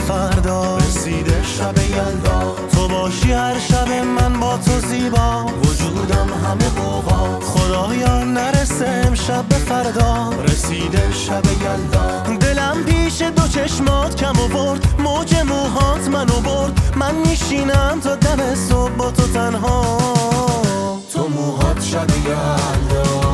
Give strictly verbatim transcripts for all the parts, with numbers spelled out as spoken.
فردا رسیده شب یلدا، تو باشی هر شب من با تو زیبا، وجودم همه قوقا، خدایا نرسه امشب به فردا رسیده شب یلدا. دلم پیش دو چشمات کم آورد، موج موهات منو برد، من میشینم تا دم صبح با تو تنها، تو موهات شب یلدا.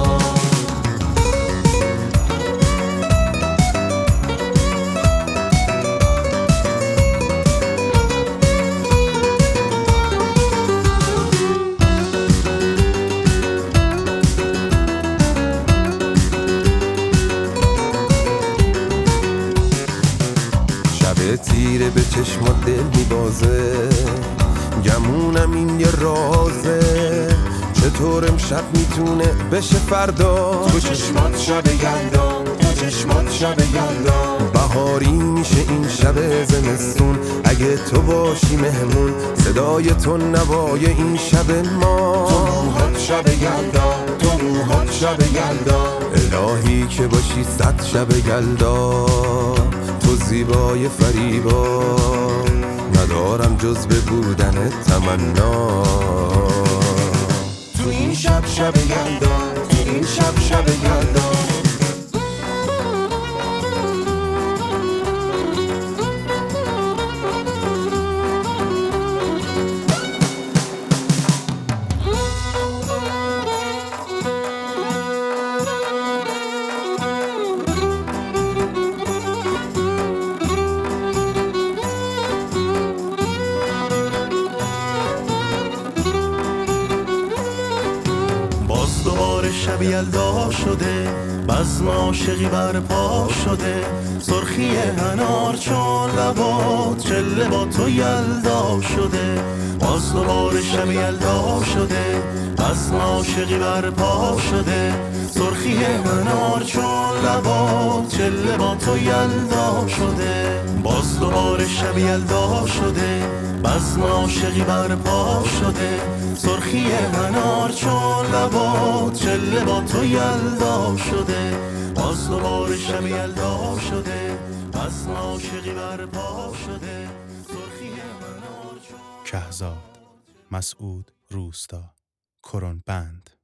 تیره به چشمات دل میبازه، گمونم این یه رازه، چطور امشب میتونه بشه فردا؟ تو چشمات شب یلدا، تو چشمات شب یلدا. بهاری میشه این شب زمستون اگه تو باشی مهمون، صدای تو نوای این شب ما. تو موهات شب یلدا، تو موهات شب یلدا. الهی که باشی صد شب یلدا، تو زیبای فریبا، ندارم جز به بودن تمنا. تو این شب شب یلدا، تو این شب شب یلدا. دوباره شب یلدا شده، بزم عاشقی برپا شده، سرخی انار چون لبات چله با تو یلدا شده. باز دوباره شب یلدا شده، بزم عاشقی برپا شده، سرخی انار چون لبات چله با تو یلدا شده. باز دوباره شب یلدا شده، بزم عاشقی برپا شده، سرخی انار چون لبات چله با تو یلدا شده. باز دوباره شب یلدا شده، بزم عاشقی برپا شده، سرخی انار چون. کهزاد، مسعود روستا، کرون بند.